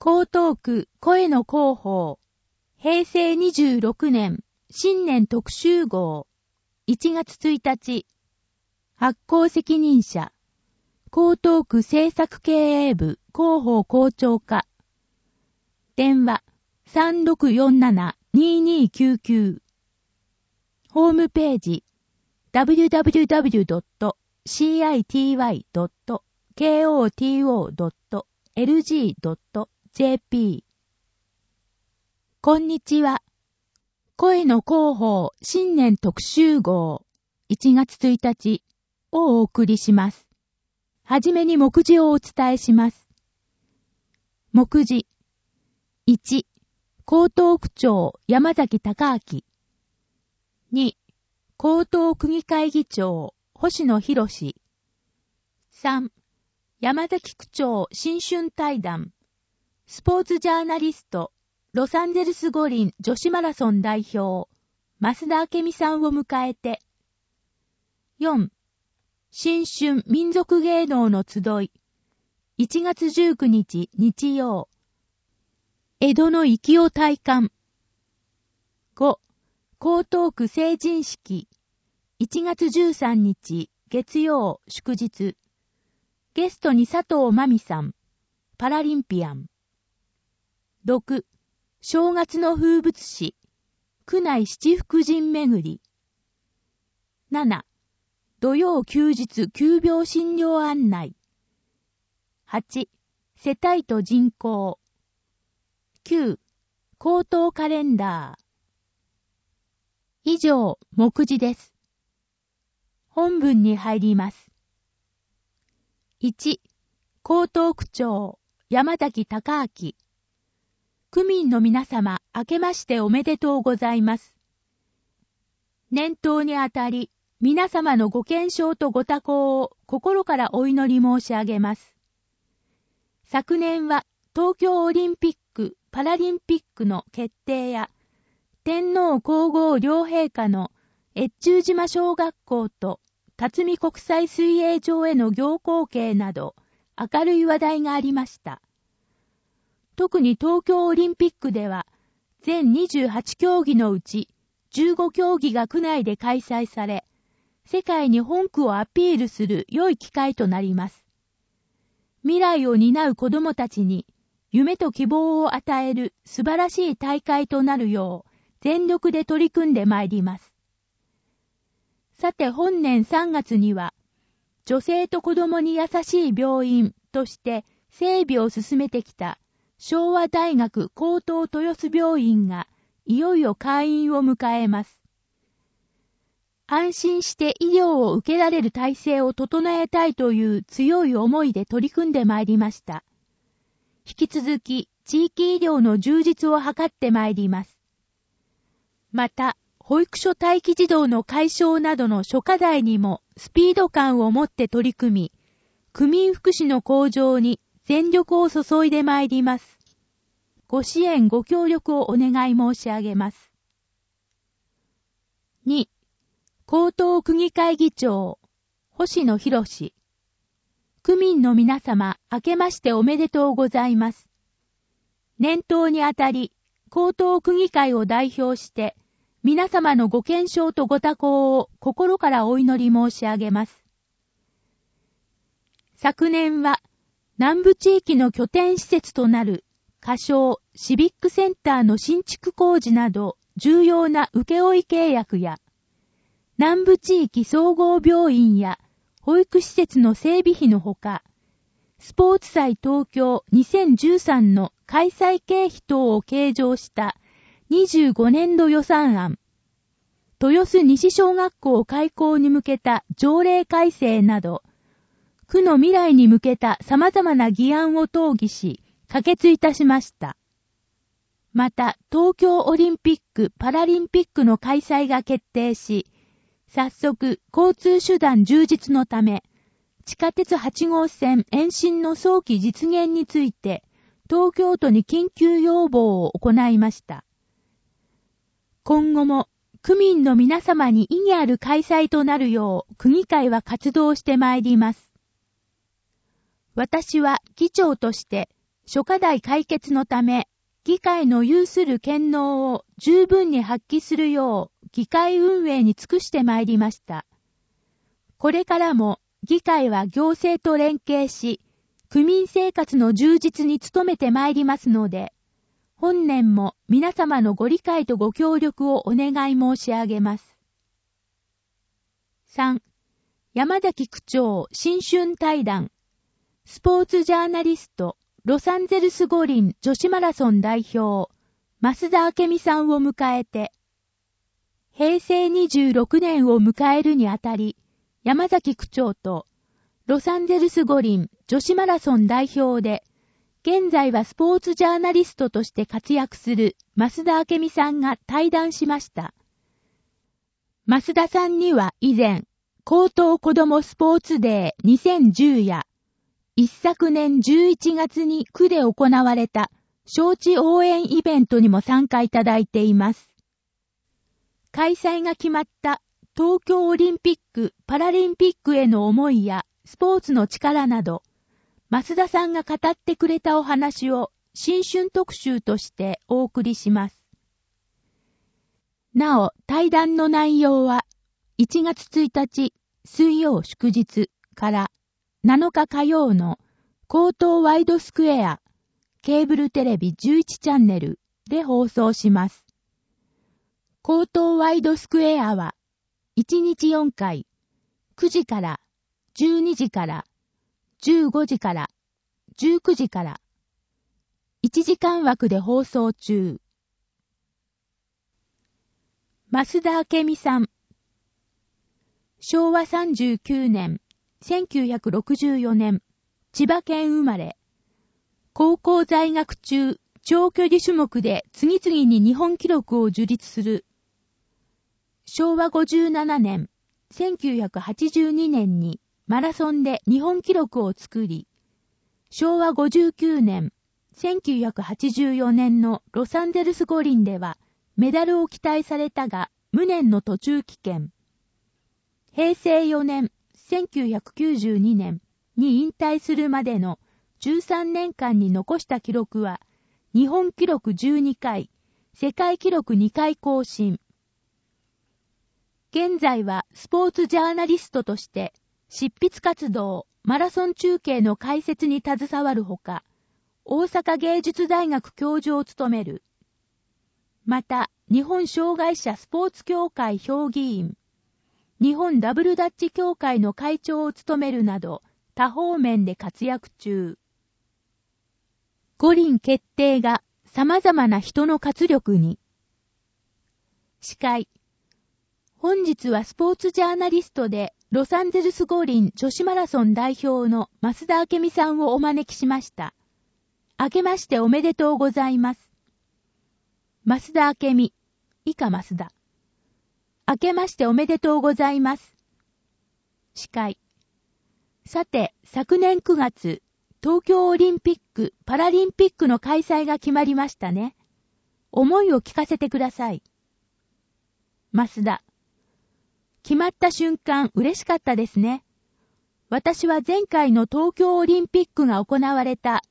江東区声の広報平成26年新年特集号1月1日発行責任者江東区政策経営部広報校長課電話 3647-2299 ホームページ www.cito.lg.jp こんにちは。声の広報新年特集号1月1日をお送りします。はじめに目次をお伝えします。目次1、江東区長山崎隆明2、江東区議会議長星野博3、山崎区長新春対談スポーツジャーナリストロサンゼルス五輪女子マラソン代表増田明美さんを迎えて4、新春民族芸能の集い1月19日日曜江戸の粋を体感5、江東区成人式1月13日月曜祝日ゲストに佐藤真美さんパラリンピアン6、正月の風物詩区内七福神巡り7、土曜休日急病診療案内8、世帯と人口9、江東カレンダー以上、目次です。本文に入ります。1、江東区長山崎隆明区民の皆様、明けましておめでとうございます。年頭にあたり、皆様のご健勝とご多幸を心からお祈り申し上げます。昨年は東京オリンピック・パラリンピックの決定や、天皇皇后両陛下の越中島小学校と辰巳国際水泳場への行幸啓など明るい話題がありました。特に東京オリンピックでは全28競技のうち15競技が区内で開催され、世界に本区をアピールする良い機会となります。未来を担う子どもたちに夢と希望を与える素晴らしい大会となるよう全力で取り組んでまいります。さて本年3月には女性と子どもに優しい病院として整備を進めてきた昭和大学江東豊洲病院がいよいよ開院を迎えます。安心して医療を受けられる体制を整えたいという強い思いで取り組んでまいりました。引き続き地域医療の充実を図ってまいります。また、保育所待機児童の解消などの諸課題にもスピード感を持って取り組み、区民福祉の向上に全力を注いでまいります。ご支援ご協力をお願い申し上げます。2、江東区議会議長、星野博区民の皆様、明けましておめでとうございます。年頭にあたり、江東区議会を代表して、皆様のご健勝とご多幸を心からお祈り申し上げます。昨年は、南部地域の拠点施設となる、仮称シビックセンターの新築工事など、重要な請負契約や、南部地域総合病院や、保育施設の整備費のほか、スポーツ祭東京2013の開催経費等を計上した25年度予算案、豊洲西小学校開校に向けた条例改正など、区の未来に向けた様々な議案を討議し、可決いたしました。また、東京オリンピック・パラリンピックの開催が決定し、早速、交通手段充実のため、地下鉄8号線延伸の早期実現について、東京都に緊急要望を行いました。今後も、区民の皆様に意義ある開催となるよう、区議会は活動してまいります。私は議長として、 諸課題解決のため、議会の有する権能を十分に発揮するよう、議会運営に尽くしてまいりました。これからも、議会は行政と連携し、区民生活の充実に努めてまいりますので、本年も皆様のご理解とご協力をお願い申し上げます。3. 山崎区長新春対談。スポーツジャーナリスト、ロサンゼルス五輪女子マラソン代表、増田明美さんを迎えて、平成26年を迎えるにあたり、山崎区長と、ロサンゼルス五輪女子マラソン代表で、現在はスポーツジャーナリストとして活躍する増田明美さんが対談しました。増田さんには以前、高等子どもスポーツデー2010や、一昨年11月に区で行われた招致応援イベントにも参加いただいています。開催が決まった東京オリンピック・パラリンピックへの思いやスポーツの力など、増田さんが語ってくれたお話を新春特集としてお送りします。なお、対談の内容は1月1日水曜祝日から7日火曜の高等ワイドスクエアケーブルテレビ11チャンネルで放送します。高等ワイドスクエアは1日4回9時から12時から15時から19時から1時間枠で放送中。増田明美さん。昭和39年、1964年、千葉県生まれ。高校在学中、長距離種目で次々に日本記録を樹立する。昭和57年、1982年にマラソンで日本記録を作り、昭和59年、1984年のロサンゼルス五輪ではメダルを期待されたが無念の途中棄権。平成4年、1992年に引退するまでの13年間に残した記録は日本記録12回、世界記録2回更新。現在はスポーツジャーナリストとして執筆活動、マラソン中継の解説に携わるほか、大阪芸術大学教授を務める。また、日本障害者スポーツ協会評議員、日本ダブルダッチ協会の会長を務めるなど、多方面で活躍中。五輪決定が様々な人の活力に。司会。本日はスポーツジャーナリストでロサンゼルス五輪女子マラソン代表の増田明美さんをお招きしました。明けましておめでとうございます。増田明美、以下増田。明けましておめでとうございます。司会。さて、昨年9月、東京オリンピック・パラリンピックの開催が決まりましたね。思いを聞かせてください。増田。決まった瞬間嬉しかったですね。私は前回の東京オリンピックが行われた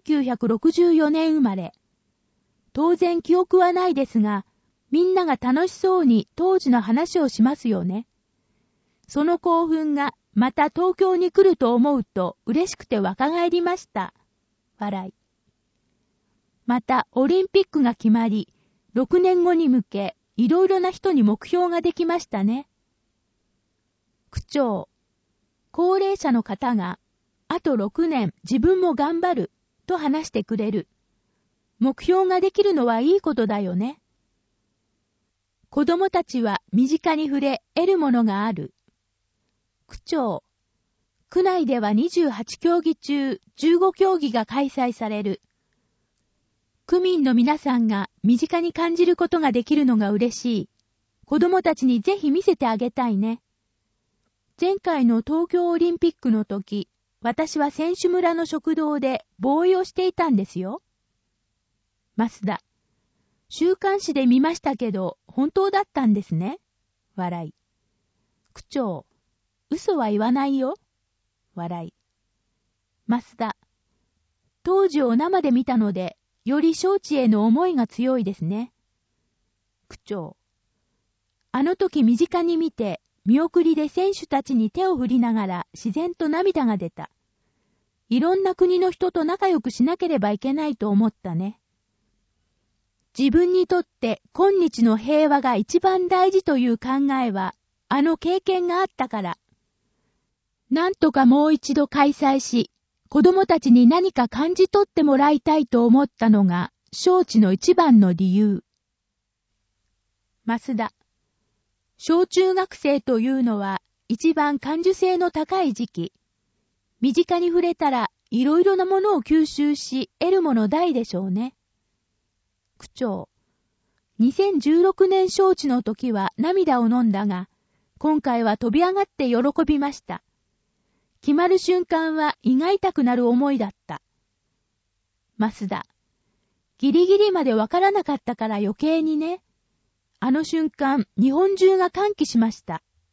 1964年生まれ。当然記憶はないですが、みんなが楽しそうに当時の話をしますよね。その興奮がまた東京に来ると思うと嬉しくて若返りました。笑い。またオリンピックが決まり、6年後に向けいろいろな人に目標ができましたね。区長。高齢者の方が、あと6年自分も頑張ると話してくれる。目標ができるのはいいことだよね。子供たちは身近に触れ得るものがある。区長。区内では28競技中15競技が開催される。区民の皆さんが身近に感じることができるのが嬉しい。子供たちにぜひ見せてあげたいね。前回の東京オリンピックの時、私は選手村の食堂でボーイをしていたんですよ。増田。週刊誌で見ましたけど、本当だったんですね。笑い。区長。嘘は言わないよ。笑い。増田。 当時を生で見たので、より招致への思いが強いですね。区長。あの時身近に見て、見送りで選手たちに手を振りながら自然と涙が出た。いろんな国の人と仲良くしなければいけないと思ったね。自分にとって今日の平和が一番大事という考えは、あの経験があったから。なんとかもう一度開催し、子供たちに何か感じ取ってもらいたいと思ったのが、招致の一番の理由。増田。小中学生というのは一番感受性の高い時期。身近に触れたらいろいろなものを吸収し得るもの大でしょうね。区長。2016年招致の時は涙を飲んだが、今回は飛び上がって喜びました。決まる瞬間は胃が痛くなる思いだった。増田。ギリギリまでわからなかったから余計にね。あの瞬間、日本中が歓喜しました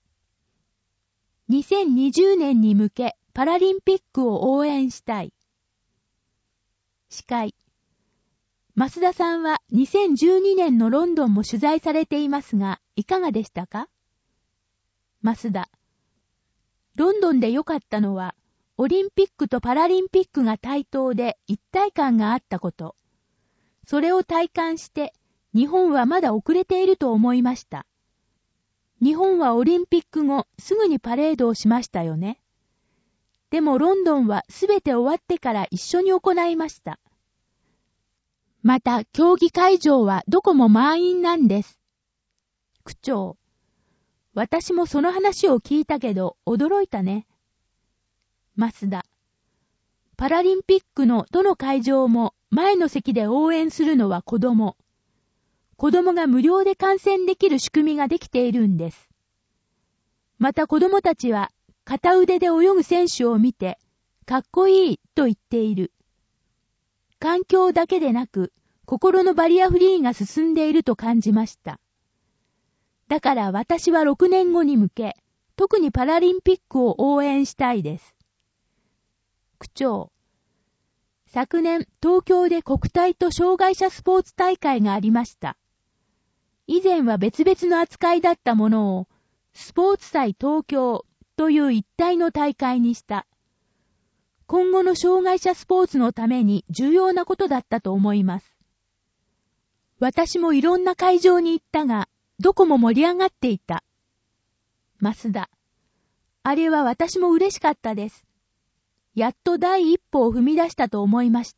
。2020年に向け、パラリンピックを応援したい。司会。増田さんは2012年のロンドンも取材されていますが、いかがでしたか？増田。ロンドンで良かったのは、オリンピックとパラリンピックが対等で一体感があったこと。それを体感して、日本はまだ遅れていると思いました。日本はオリンピック後すぐにパレードをしましたよね。でもロンドンはすべて終わってから一緒に行いました。また競技会場はどこも満員なんです。区長。私もその話を聞いたけど驚いたね。増田。パラリンピックのどの会場も前の席で応援するのは子供。子供が無料で観戦できる仕組みができているんです。また子供たちは片腕で泳ぐ選手を見て、かっこいいと言っている。環境だけでなく、心のバリアフリーが進んでいると感じました。だから私は6年後に向け、特にパラリンピックを応援したいです。区長。昨年、東京で国体と障害者スポーツ大会がありました。以前は別々の扱いだったものを、スポーツ祭東京という一体の大会にした。今後の障害者スポーツのために重要なことだったと思います。私もいろんな会場に行ったが、どこも盛り上がっていた。増田。あれは私も嬉しかったです。やっと第一歩を踏み出したと思いました。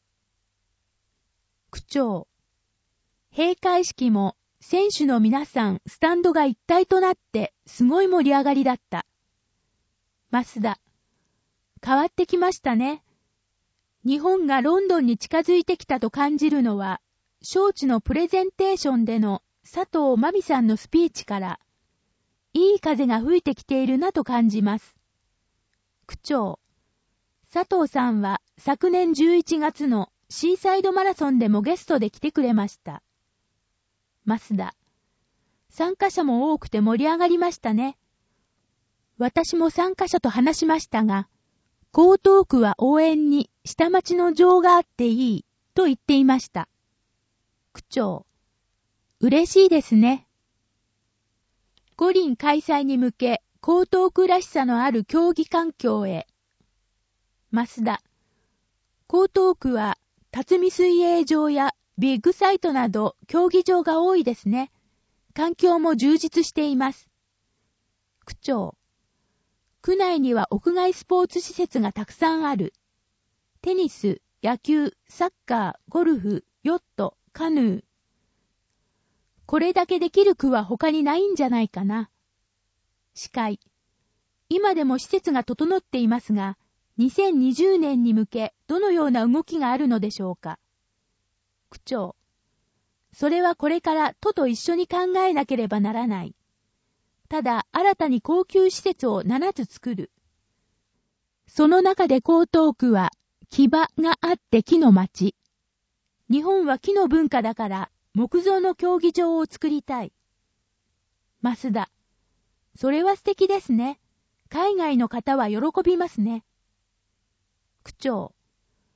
区長。閉会式も選手の皆さんスタンドが一体となってすごい盛り上がりだった。増田。変わってきましたね。日本がロンドンに近づいてきたと感じるのは、招致のプレゼンテーションでの佐藤真美さんのスピーチから、いい風が吹いてきているなと感じます。区長。佐藤さんは昨年11月のシーサイドマラソンでもゲストで来てくれました。増田。参加者も多くて盛り上がりましたね。私も参加者と話しましたが、江東区は応援に下町の情があっていいと言っていました。区長。嬉しいですね。五輪開催に向け、江東区らしさのある競技環境へ。増田。江東区は辰巳水泳場やビッグサイトなど競技場が多いですね。環境も充実しています。区長。区内には屋外スポーツ施設がたくさんある。テニス、野球、サッカー、ゴルフ、ヨット、カヌー。これだけできる区は他にないんじゃないかな。司会。今でも施設が整っていますが、2020年に向けどのような動きがあるのでしょうか。区長。それはこれから都と一緒に考えなければならない。ただ新たに高級施設を7つ作る。その中で江東区は木場があって木の町。日本は木の文化だから木造の競技場を作りたい。増田。それは素敵ですね。海外の方は喜びますね。区長。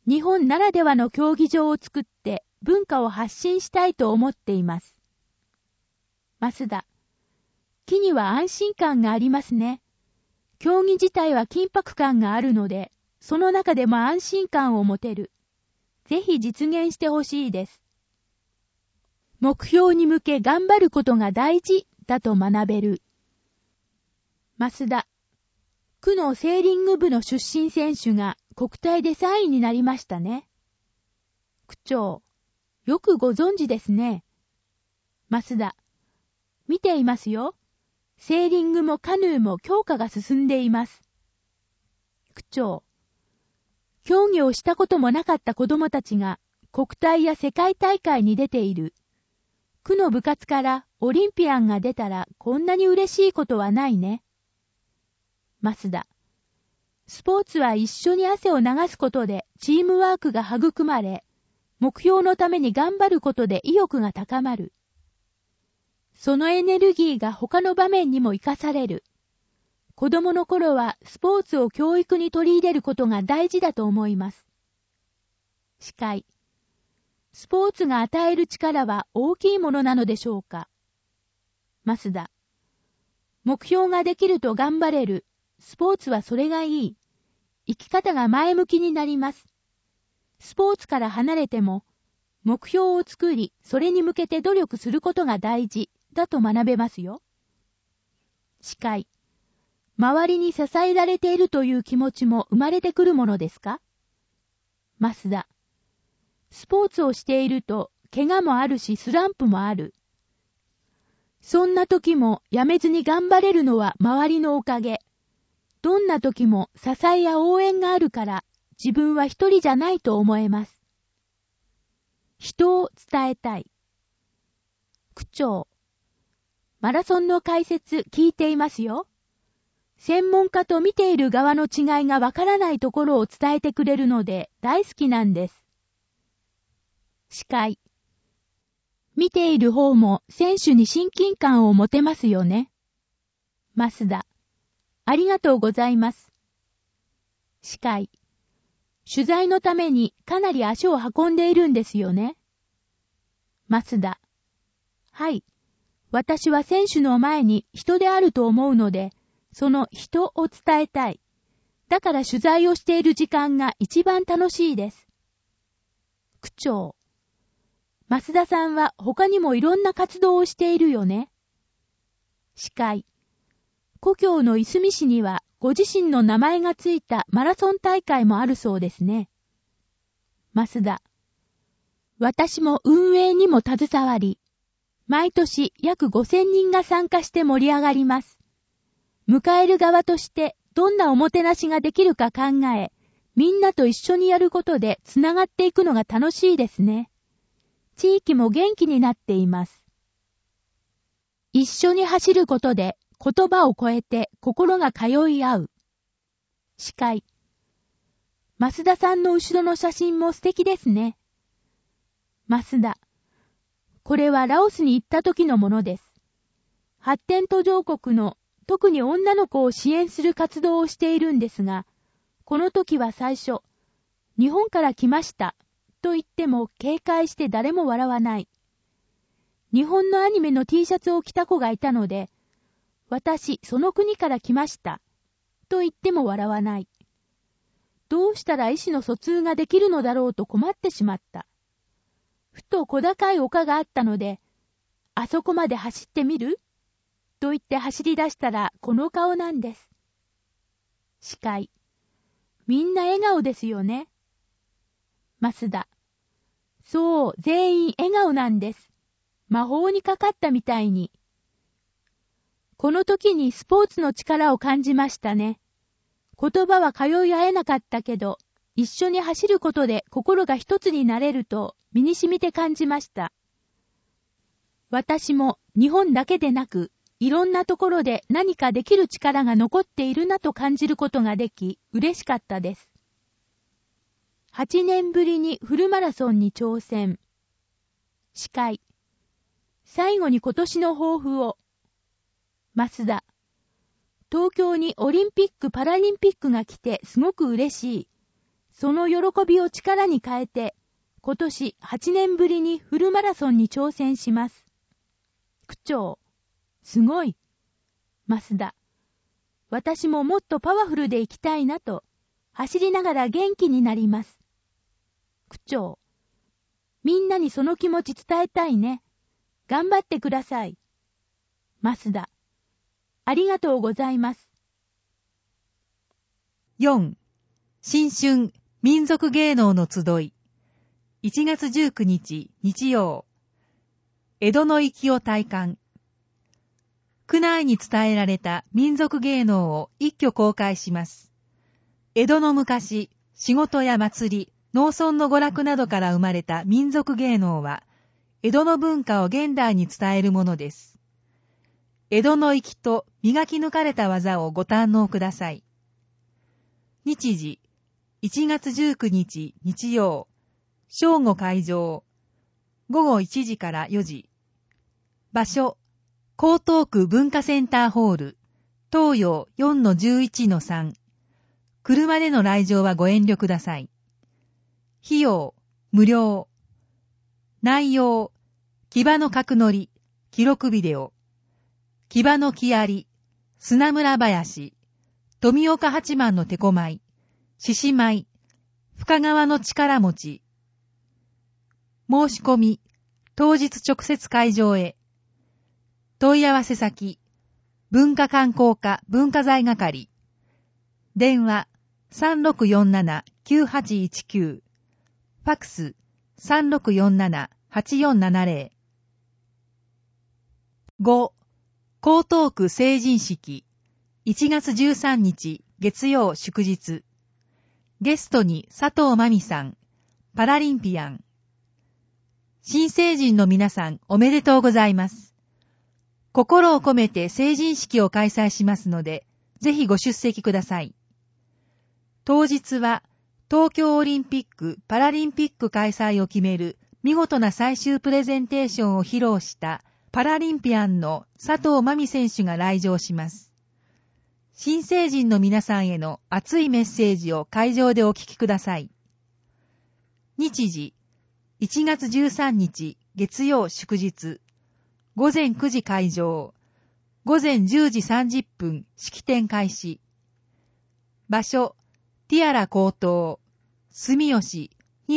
日本ならではの競技場を作って文化を発信したいと思っています。増田。木には安心感がありますね。競技自体は緊迫感があるので、その中でも安心感を持てる。ぜひ実現してほしいです。目標に向け頑張ることが大事だと学べる。増田。区のセーリング部の出身選手が国体で3位になりましたね。区長。よくご存知ですね。増田。見ていますよ。セーリングもカヌーも強化が進んでいます。区長。競技をしたこともなかった子供たちが国体や世界大会に出ている。区の部活からオリンピアンが出たらこんなに嬉しいことはないね。増田。スポーツは一緒に汗を流すことでチームワークが育まれ、目標のために頑張ることで意欲が高まる。そのエネルギーが他の場面にも生かされる。子供の頃はスポーツを教育に取り入れることが大事だと思います。司会。スポーツが与える力は大きいものなのでしょうか。増田。目標ができると頑張れる。スポーツはそれがいい。生き方が前向きになります。スポーツから離れても、目標を作り、それに向けて努力することが大事だと学べますよ。司会。周りに支えられているという気持ちも生まれてくるものですか。増田。スポーツをしていると、怪我もあるしスランプもある。そんな時もやめずに頑張れるのは周りのおかげ。どんな時も支えや応援があるから自分は一人じゃないと思えます。人を伝えたい。区長。マラソンの解説聞いていますよ。専門家と見ている側の違いがわからないところを伝えてくれるので大好きなんです。司会。見ている方も選手に親近感を持てますよね。増田。ありがとうございます。司会。取材のためにかなり足を運んでいるんですよね。増田。はい。私は選手の前に人であると思うので、その人を伝えたい。だから取材をしている時間が一番楽しいです。区長。増田さんは他にもいろんな活動をしているよね。司会。故郷のいすみ市にはご自身の名前がついたマラソン大会もあるそうですね。増田。私も運営にも携わり、毎年約5000人が参加して盛り上がります。迎える側としてどんなおもてなしができるか考え、みんなと一緒にやることでつながっていくのが楽しいですね。地域も元気になっています。一緒に走ることで言葉を超えて心が通い合う。司会。増田さんの後ろの写真も素敵ですね。増田。これはラオスに行った時のものです。発展途上国の特に女の子を支援する活動をしているんですが、この時は最初、日本から来ましたと言っても警戒して誰も笑わない。日本のアニメの T シャツを着た子がいたので、私、その国から来ましたと言っても笑わない。どうしたら意思の疎通ができるのだろうと困ってしまった。ふと小高い丘があったので、あそこまで走ってみると言って走り出したらこの顔なんです。司会。みんな笑顔ですよね。増田。そう、全員笑顔なんです。魔法にかかったみたいに。この時にスポーツの力を感じましたね。言葉は通い合えなかったけど、一緒に走ることで心が一つになれると身に染みて感じました。私も日本だけでなく、いろんなところで何かできる力が残っているなと感じることができ、嬉しかったです。8年ぶりにフルマラソンに挑戦。司会。最後に今年の抱負を。増田。東京にオリンピック・パラリンピックが来てすごく嬉しい。 その喜びを力に変えて、今年8年ぶりにフルマラソンに挑戦します。区長、すごい。増田、私ももっとパワフルで行きたいなと、走りながら元気になります。区長、みんなにその気持ち伝えたいね。頑張ってください。増田、ありがとうございます。 4. 新春民族芸能の集い。1月19日日曜。江戸の粋を体感。区内に伝えられた民族芸能を一挙公開します。江戸の昔、仕事や祭り、農村の娯楽などから生まれた民族芸能は、江戸の文化を現代に伝えるものです。江戸の粋と磨き抜かれた技をご堪能ください。日時、1月19日日曜、正午開場、午後1時から4時。場所、江東区文化センターホール、東洋 4-11-3。車での来場はご遠慮ください。費用、無料。内容、騎馬の角乗り、記録ビデオ。騎馬の木槍、砂村林、富岡八幡の手こ舞、獅子舞、深川の力持ち。申し込み、当日直接会場へ。問い合わせ先、文化観光課文化財係。電話、3647-9819。ファクス、3647-8470。5. 江東区成人式。1月13日、月曜祝日。ゲストに佐藤真美さん、パラリンピアン。新成人の皆さんおめでとうございます。心を込めて成人式を開催しますので、ぜひご出席ください。当日は、東京オリンピック・パラリンピック開催を決める見事な最終プレゼンテーションを披露したパラリンピアンの佐藤真美選手が来場します。新成人の皆さんへの熱いメッセージを会場でお聞きください。日時、1月13日月曜祝日。午前9時開場。午前10時30分式典開始。場所、ティアラ高等。住吉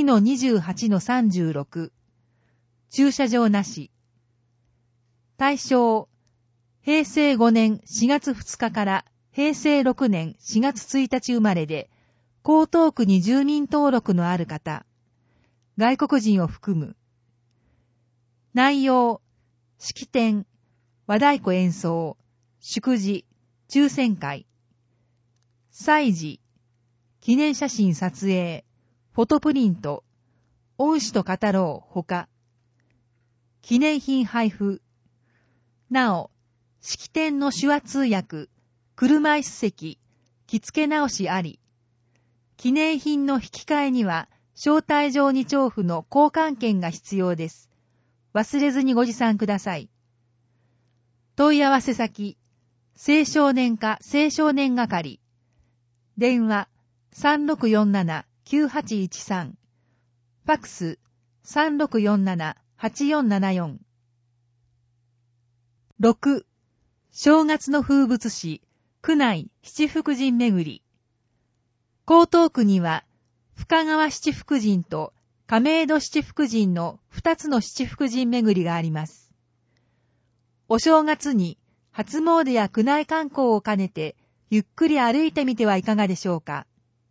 2-28-36。駐車場なし。対象、平成5年4月2日から平成6年4月1日生まれで、江東区に住民登録のある方。外国人を含む。内容、式典、和太鼓演奏、祝辞、抽選会。祭事、記念写真撮影、フォトプリント、恩師と語ろうほか。記念品配布。なお、式典の手話通訳、車椅子席、着付け直しあり。記念品の引き換えには、招待状2丁付の交換券が必要です。忘れずにご持参ください。問い合わせ先、青少年課青少年係。電話、3647-9813。ファクス、3647-8474。6. 正月の風物詩、区内七福神巡り。江東区には、深川七福神と亀戸七福神の2つの七福神巡りがあります。お正月に初詣や区内観光を兼ねて、ゆっくり歩いてみてはいかがでしょうか。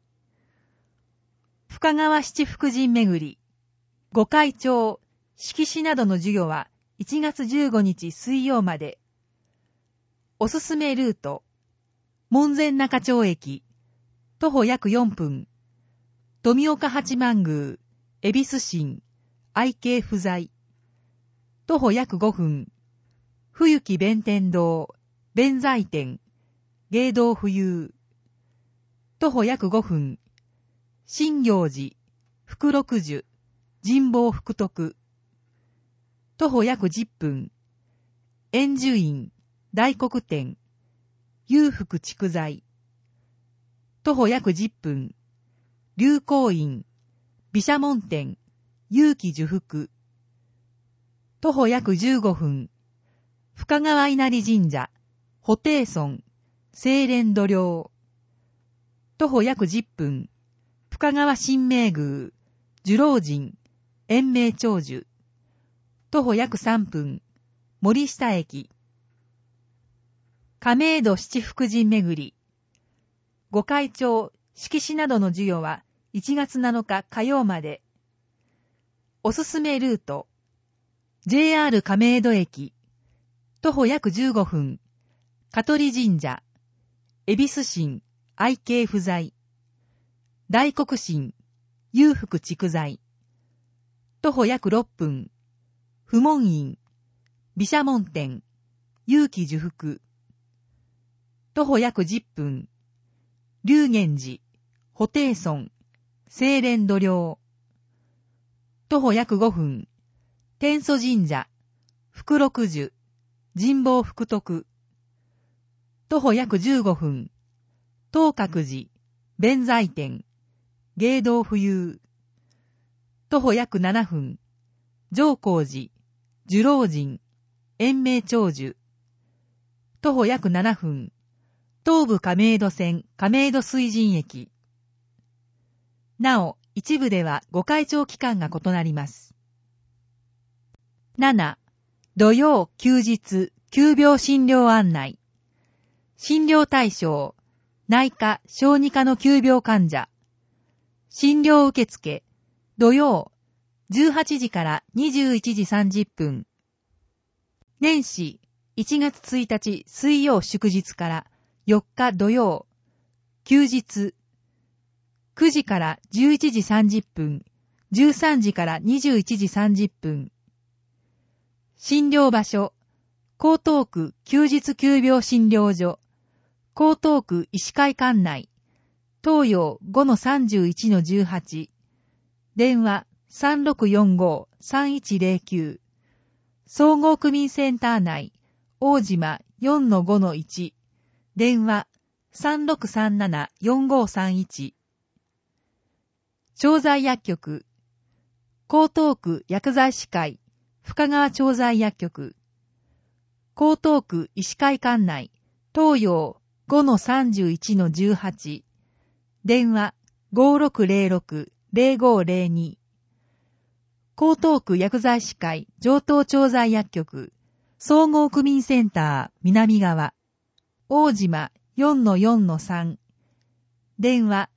深川七福神巡り。御開帳、色紙などの授業は1月15日水曜まで。おすすめルート。門前仲町駅。徒歩約4分。富岡八幡宮、恵比寿神、愛慶不在。徒歩約5分。冬木弁天堂、弁財天、芸道浮遊。徒歩約5分。新行寺、福六樹、神保福徳。徒歩約10分。円寿院、大黒天、裕福蓄財。徒歩約10分。 龍光院、毘沙門天、勇気受福。徒歩約15分、深川稲荷神社、布袋村、清廉度量。徒歩約10分、深川神明宮、寿老人、延命長寿。徒歩約3分、森下駅。亀戸七福神巡り。御開帳、色紙などの授与は1月7日火曜まで。おすすめルート。JR 亀戸駅。徒歩約15分。香取神社。恵比寿神、愛敬不在。大黒神、裕福蓄財。徒歩約6分。不門院、毘沙門天、勇気受福。徒歩約10分。龍源寺、布袋村、清廉度量。徒歩約5分。天祖神社、福禄寿、神保福徳。徒歩約15分。東覚寺、弁財天、芸道浮遊。徒歩約7分。上光寺、寿老人、延命長寿。徒歩約7分。東武亀戸線亀戸水神駅。なお、一部では御開帳期間が異なります。7. 土曜休日急病診療案内。診療対象、内科・小児科の急病患者。診療受付、土曜、18時から21時30分。年始、1月1日水曜祝日から4日土曜、休日、9時から11時30分、13時から21時30分。診療場所、江東区休日急病診療所、江東区医師会館内、東洋 5-31-18、電話 3645-3109、総合区民センター内、大島 4-5-1、電話 3637-4531。調剤薬局、江東区薬剤師会、深川調剤薬局、江東区医師会館内、東洋 5-31-18、電話 5606-0502。江東区薬剤師会上東調剤薬局、総合区民センター南側、大島 4-4-3、電話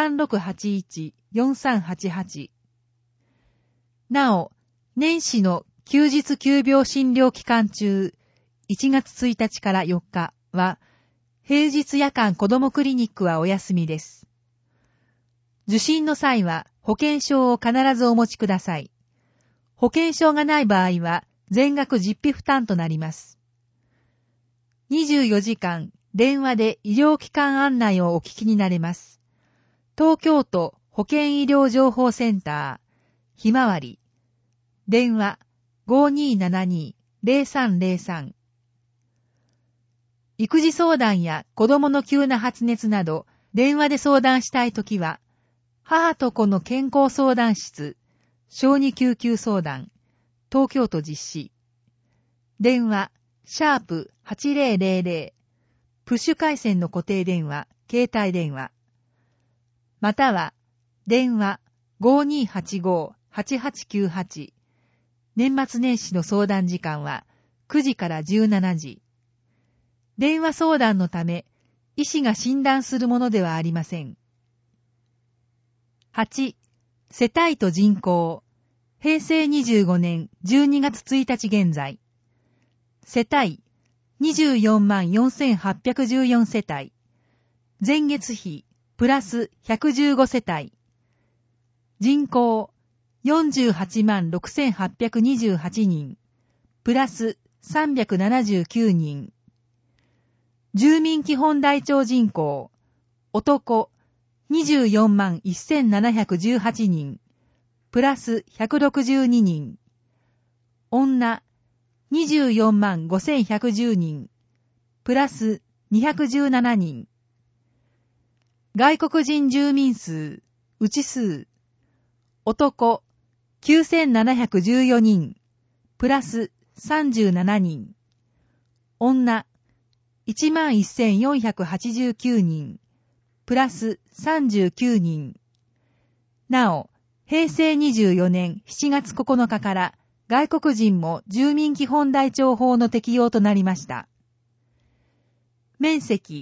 3681-4388。なお、年始の休日急病診療期間中、1月1日から4日は、平日夜間子どもクリニックはお休みです。受診の際は保険証を必ずお持ちください。保険証がない場合は全額実費負担となります。24時間電話で医療機関案内をお聞きになれます。東京都保健医療情報センター、ひまわり、電話 5272-0303。育児相談や子供の急な発熱など、電話で相談したいときは、母と子の健康相談室、小児救急相談、東京都実施。電話、#8000、プッシュ回線の固定電話、携帯電話。または、電話、5285-8898。年末年始の相談時間は、9時から17時。電話相談のため、医師が診断するものではありません。8. 世帯と人口。平成25年12月1日現在。世帯、244,4814世帯。前月比、プラス115世帯。人口、486,628人。プラス379人。住民基本台帳人口、男、241,718人。プラス162人。女、245,110人。プラス217人。外国人住民数、 うち数。男、9714人、プラス37人。女、11,489人、プラス39人。なお、平成24年7月9日から外国人も住民基本台帳法の適用となりました。面積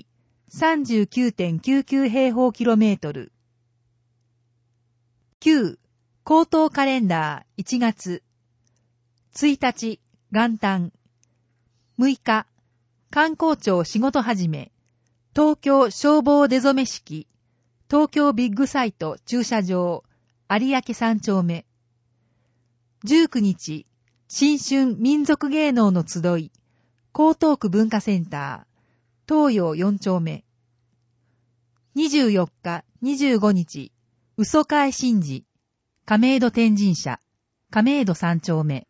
39.99 平方キロメートル。9. 口頭カレンダー1月。1日、元旦。6日、観光庁仕事始め。東京消防出初め式。東京ビッグサイト駐車場。有明3丁目。19日、新春民族芸能の集い。江東区文化センター。東洋4丁目。24日、25日、嘘会神事。亀戸天神社。亀戸3丁目。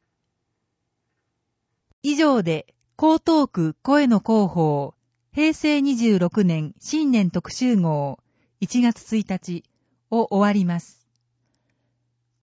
以上で、江東区声の広報、平成26年新年特集号、1月1日を終わります。